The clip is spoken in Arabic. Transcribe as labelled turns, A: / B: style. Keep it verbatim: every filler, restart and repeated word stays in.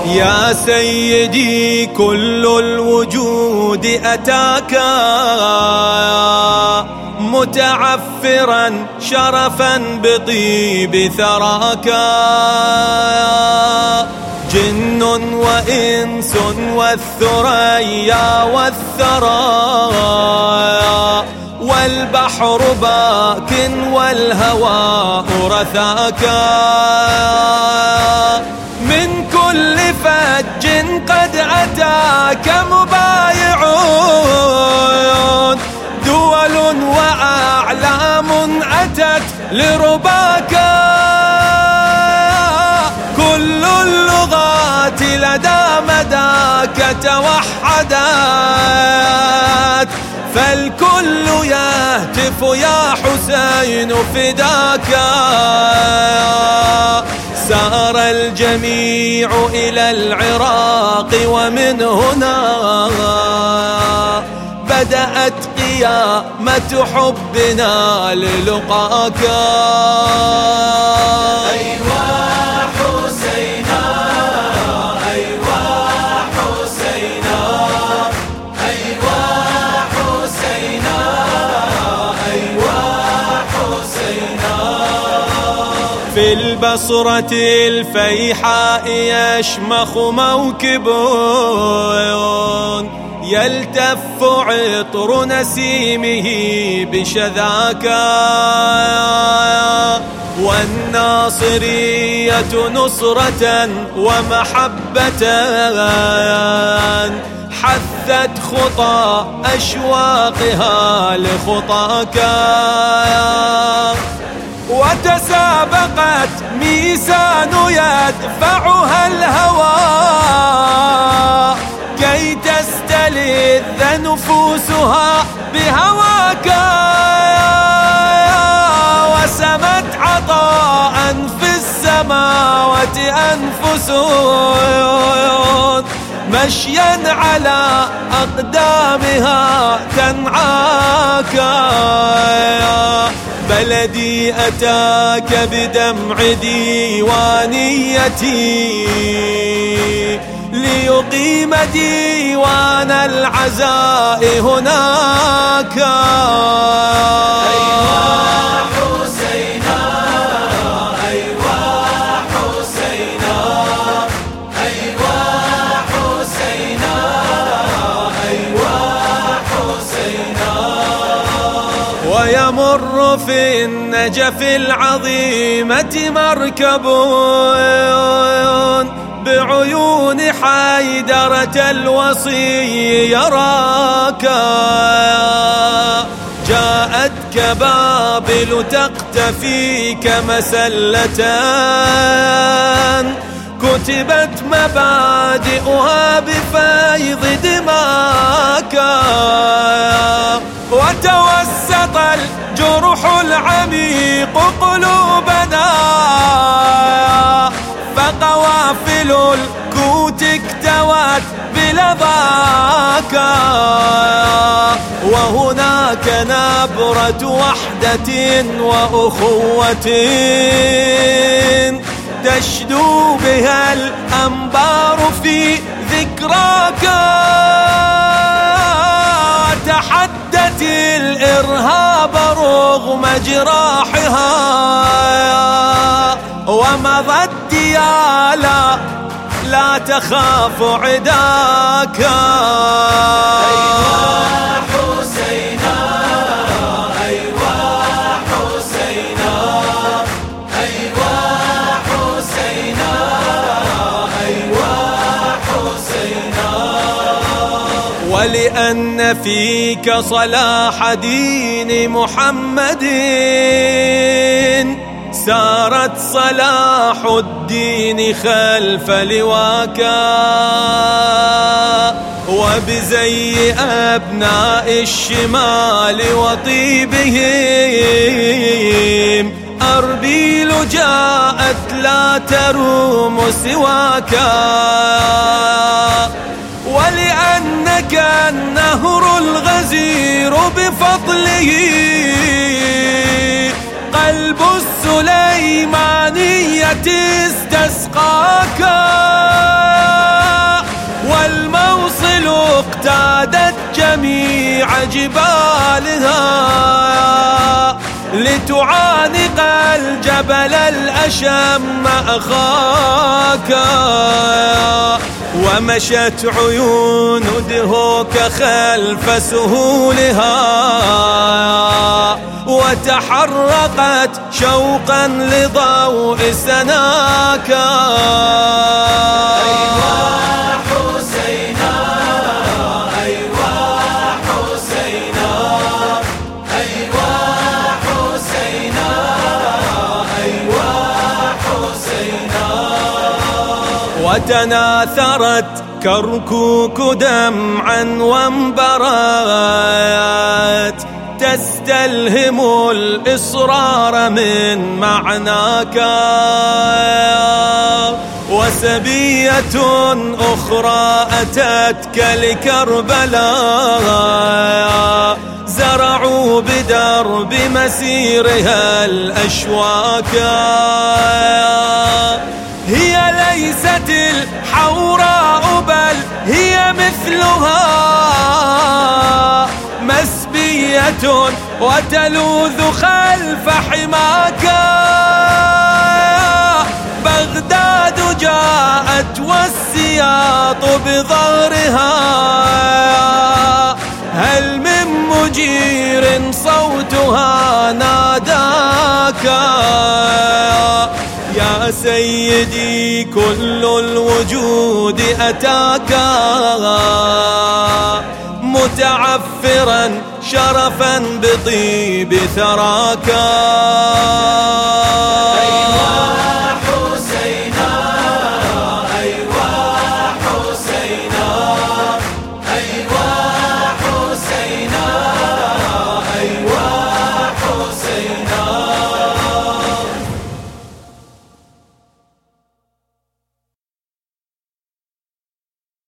A: يا سيدي كل الوجود أتاك متعفرا شرفا بطيب ثراك، جن وإنس والثريا والثرى، والبحر باك والهواء رثاك، من كل فج قد أتاك مبايعون، دول وأعلام أتت لرباك، كل اللغات لدى مداك توحدت، فالكل يهتف يا حسين فداك. سار الجميع إلى العراق ومن هنا بدأت قيامة حبنا للقاك.
B: أيوا حسينا أيوا حسينا أيوا حسينا أيوا حسينا.
A: في البصرة الفيحاء يشمخ موكب يلتف عطر نسيمه بشذاك، والناصرية نصرة ومحبة حثت خطى أشواقها لخطاك، وتسابقت ميسان يدفعها الهوى كي تستلذ نفوسها بهواك، وسمت عطاء في السماوات أنفس مشيا على أقدامها تنعاك. بلدي أتاك بدمع ديوانيتي ليقيم ديوان العزاء هناك.
B: أيوا حسينا أيوا حسينا أيوا حسينا أيوا حسينا.
A: ويمر في النجف العظيمة مركب بعيون حيدرة الوصي يراك، جاءتك بابل تقتفيك مسلة كتبت مبادئها بفيض دماك، وتوسط الجرح العميق قلوبنا فقوافل الكوت اكتوت بلظاك، وهناك نبرة وحدة وأخوة تشدو بها الأنبار في ذكراك، تحدت الإرهاب رغم جراحها ومضت ديالا لا تخاف عداك.
B: أيوا حسينا أيوا حسينا أيوا حسينا أيوا حسينا.
A: ولأن فيك صلاح دين محمد سارت صلاح الدين خلف لواك، وبزي أبناء الشمال وطيبهم أربيل جاءت لا تروم سواك، ولأنك النهر الغزير بفضله قلب السليمانية استسقاك. اعتادت جميع جبالها لتعانق الجبل الأشم أخاك، ومشت عيون دهوك خلف سهولها وتحرقت شوقا لضوء سناك.
B: أيوا حسينا أيوا حسينا أيوا حسينا أيوا حسينا.
A: وتناثرت كركوك دمعا وانبرت تستلهم الإصرار من معناك، وسبية أخرى أتتك لكربلاء زرعوا بدرب مسيرها الأشواك. هي ليست الحوراء بل هي مثلها مسبية وتلوذ خلف حماك. بغداد جاءت والسياط بظهرها، هل من مجير صوتها ناداك؟ يا سيدي كل الوجود أتاك متعفرا شرفا بطيب ثراك.